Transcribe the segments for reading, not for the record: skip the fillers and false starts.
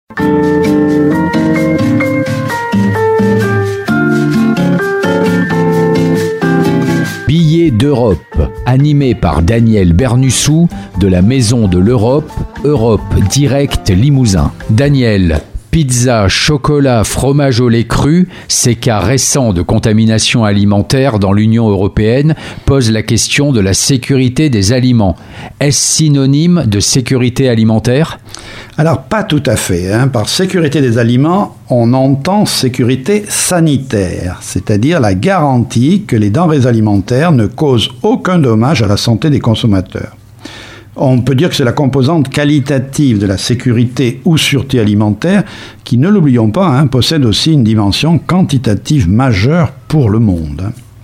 Billets d'Europe, animé par Daniel Bernussou de la Maison de l'Europe, Europe Direct Limousin. Daniel, pizza, chocolat, fromage au lait cru, ces cas récents de contamination alimentaire dans l'Union européenne posent la question de la sécurité des aliments. Est-ce synonyme de sécurité alimentaire ? Alors, pas tout à fait. Par sécurité des aliments, on entend sécurité sanitaire, c'est-à-dire la garantie que les denrées alimentaires ne causent aucun dommage à la santé des consommateurs. On peut dire que c'est la composante qualitative de la sécurité ou sûreté alimentaire qui, ne l'oublions pas, possède aussi une dimension quantitative majeure pour le monde.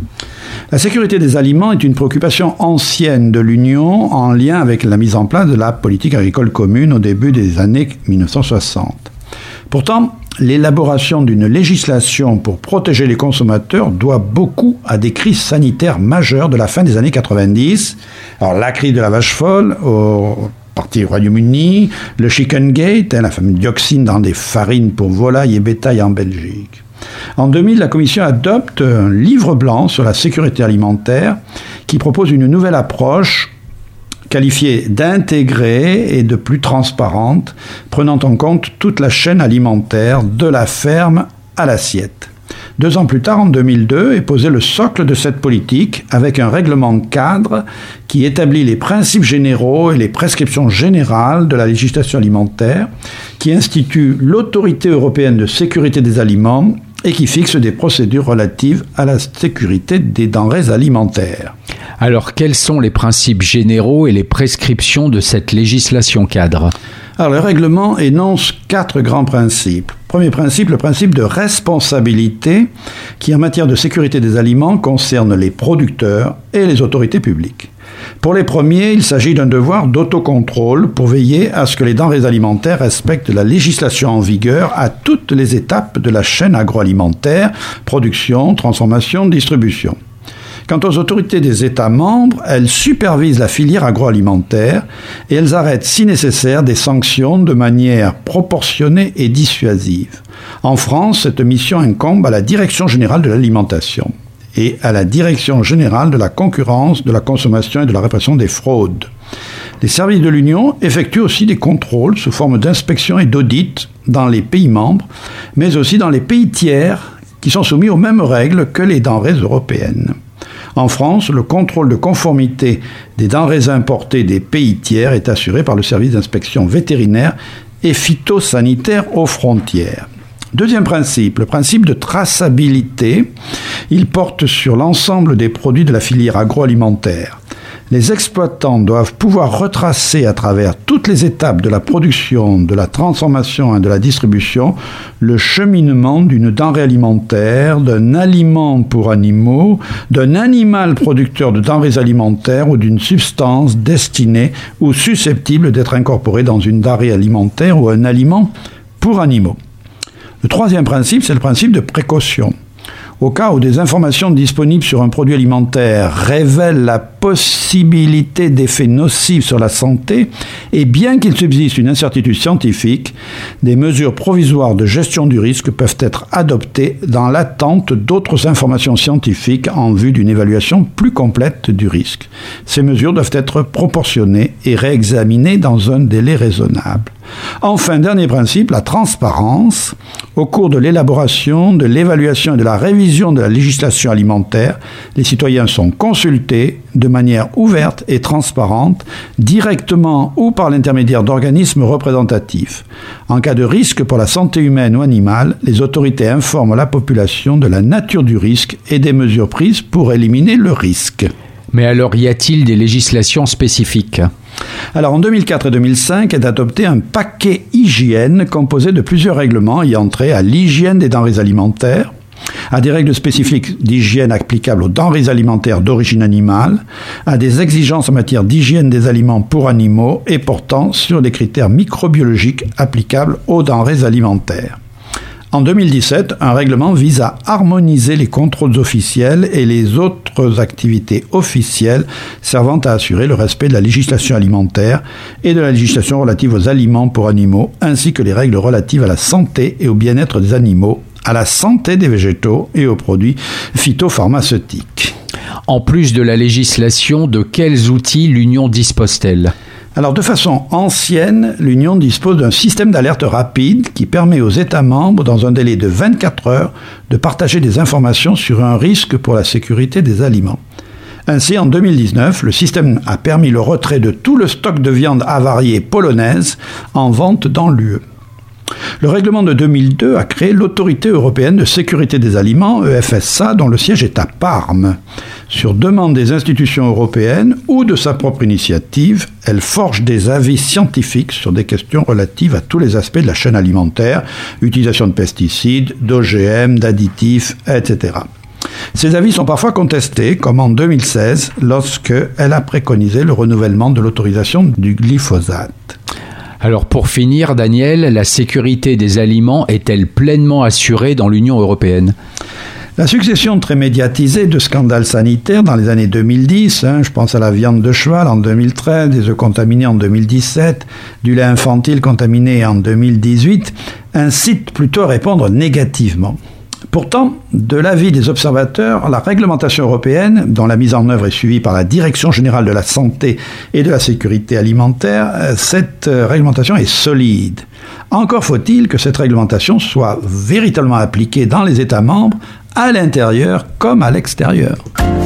La sécurité des aliments est une préoccupation ancienne de l'Union en lien avec la mise en place de la politique agricole commune au début des années 1960. Pourtant, l'élaboration d'une législation pour protéger les consommateurs doit beaucoup à des crises sanitaires majeures de la fin des années 90. Alors, la crise de la vache folle au parti du Royaume-Uni, le Chicken Gate, la fameuse dioxine dans des farines pour volailles et bétail en Belgique. En 2000, la Commission adopte un livre blanc sur la sécurité alimentaire qui propose une nouvelle approche qualifiée d'intégrée et de plus transparente, prenant en compte toute la chaîne alimentaire de la ferme à l'assiette. 2 ans plus tard, en 2002, est posé le socle de cette politique avec un règlement cadre qui établit les principes généraux et les prescriptions générales de la législation alimentaire, qui institue l'Autorité européenne de sécurité des aliments et qui fixe des procédures relatives à la sécurité des denrées alimentaires. Alors, quels sont les principes généraux et les prescriptions de cette législation cadre ? Alors, le règlement énonce 4 grands principes. Premier principe, le principe de responsabilité qui, en matière de sécurité des aliments, concerne les producteurs et les autorités publiques. Pour les premiers, il s'agit d'un devoir d'autocontrôle pour veiller à ce que les denrées alimentaires respectent la législation en vigueur à toutes les étapes de la chaîne agroalimentaire, production, transformation, distribution. Quant aux autorités des États membres, elles supervisent la filière agroalimentaire et elles arrêtent, si nécessaire, des sanctions de manière proportionnée et dissuasive. En France, cette mission incombe à la Direction générale de l'alimentation et à la Direction générale de la concurrence, de la consommation et de la répression des fraudes. Les services de l'Union effectuent aussi des contrôles sous forme d'inspection et d'audit dans les pays membres, mais aussi dans les pays tiers qui sont soumis aux mêmes règles que les denrées européennes. En France, le contrôle de conformité des denrées importées des pays tiers est assuré par le service d'inspection vétérinaire et phytosanitaire aux frontières. Deuxième principe, le principe de traçabilité. Il porte sur l'ensemble des produits de la filière agroalimentaire. Les exploitants doivent pouvoir retracer à travers toutes les étapes de la production, de la transformation et de la distribution le cheminement d'une denrée alimentaire, d'un aliment pour animaux, d'un animal producteur de denrées alimentaires ou d'une substance destinée ou susceptible d'être incorporée dans une denrée alimentaire ou un aliment pour animaux. Le troisième principe, c'est le principe de précaution. Au cas où des informations disponibles sur un produit alimentaire révèlent la possibilité d'effets nocifs sur la santé, et bien qu'il subsiste une incertitude scientifique, des mesures provisoires de gestion du risque peuvent être adoptées dans l'attente d'autres informations scientifiques en vue d'une évaluation plus complète du risque. Ces mesures doivent être proportionnées et réexaminées dans un délai raisonnable. Enfin, dernier principe, la transparence. Au cours de l'élaboration, de l'évaluation et de la révision de la législation alimentaire, les citoyens sont consultés de manière ouverte et transparente, directement ou par l'intermédiaire d'organismes représentatifs. En cas de risque pour la santé humaine ou animale, les autorités informent la population de la nature du risque et des mesures prises pour éliminer le risque. Mais alors, y a-t-il des législations spécifiques ? Alors, en 2004 et 2005 est adopté un paquet hygiène composé de plusieurs règlements ayant trait à l'hygiène des denrées alimentaires, à des règles spécifiques d'hygiène applicables aux denrées alimentaires d'origine animale, à des exigences en matière d'hygiène des aliments pour animaux et portant sur des critères microbiologiques applicables aux denrées alimentaires. En 2017, un règlement vise à harmoniser les contrôles officiels et les autres activités officielles servant à assurer le respect de la législation alimentaire et de la législation relative aux aliments pour animaux, ainsi que les règles relatives à la santé et au bien-être des animaux, à la santé des végétaux et aux produits phytopharmaceutiques. En plus de la législation, de quels outils l'Union dispose-t-elle ? Alors, de façon ancienne, l'Union dispose d'un système d'alerte rapide qui permet aux États membres, dans un délai de 24 heures, de partager des informations sur un risque pour la sécurité des aliments. Ainsi, en 2019, le système a permis le retrait de tout le stock de viande avariée polonaise en vente dans l'UE. Le règlement de 2002 a créé l'Autorité européenne de sécurité des aliments, EFSA, dont le siège est à Parme. Sur demande des institutions européennes ou de sa propre initiative, elle forge des avis scientifiques sur des questions relatives à tous les aspects de la chaîne alimentaire, utilisation de pesticides, d'OGM, d'additifs, etc. Ces avis sont parfois contestés, comme en 2016, lorsque elle a préconisé le renouvellement de l'autorisation du glyphosate. Alors pour finir, Daniel, la sécurité des aliments est-elle pleinement assurée dans l'Union européenne ? La succession très médiatisée de scandales sanitaires dans les années 2010, je pense à la viande de cheval en 2013, des œufs contaminés en 2017, du lait infantile contaminé en 2018, incite plutôt à répondre négativement. Pourtant, de l'avis des observateurs, la réglementation européenne, dont la mise en œuvre est suivie par la Direction générale de la santé et de la sécurité alimentaire, cette réglementation est solide. Encore faut-il que cette réglementation soit véritablement appliquée dans les États membres, à l'intérieur comme à l'extérieur.